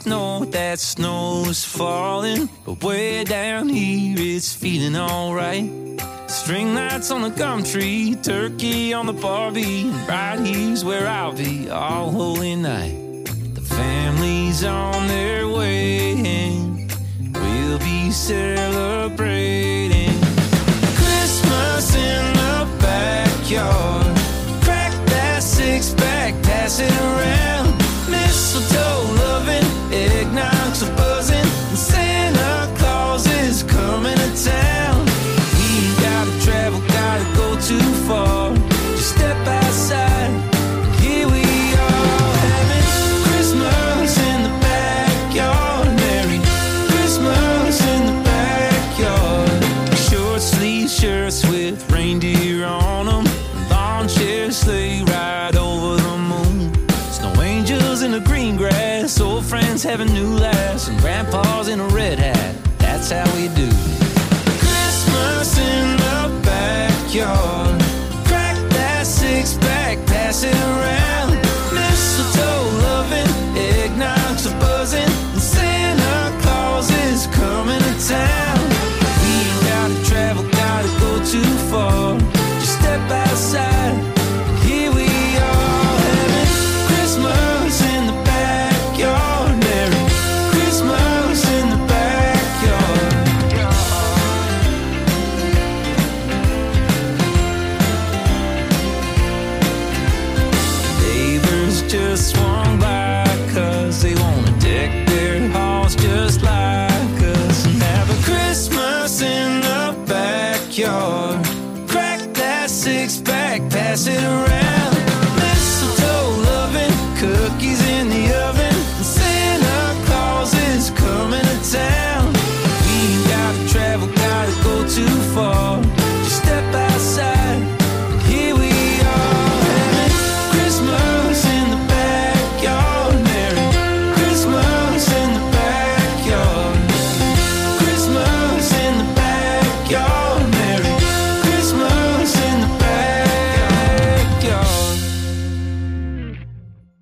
up north that snow is falling, but way down here it's feeling alright. String lights on the gum tree, turkey on the barbie, and right here's where I'll be all holy night. The family's on their way and we'll be celebrating Christmas in the backyard. Crack that six-pack, pass it around. Mistletoe loving, eggnogs a buzzing, and Santa Claus is coming to town. We ain't gotta travel, gotta go too far. Just step outside, here we are, having Christmas in the backyard. Merry Christmas in the backyard. Short sleeve shirts with reindeer on them, lawn chairs sleigh ride over the moon. Snow angels in the green grass, old friends having new laughs, and grandpa's in a red hat. That's how we do Christmas in the backyard. Crack that six-pack, pass it around. Mistletoe loving, eggnogs a buzzing, and Santa Claus is coming to town. We ain't gotta travel, gotta go too far. Just step outside, here we are, having Christmas in the backyard. Merry Christmas in the backyard. Neighbors just swung by 'cause they wanna deck their halls just like us and have a Christmas in the backyard. Crack that six-pack, pass it around.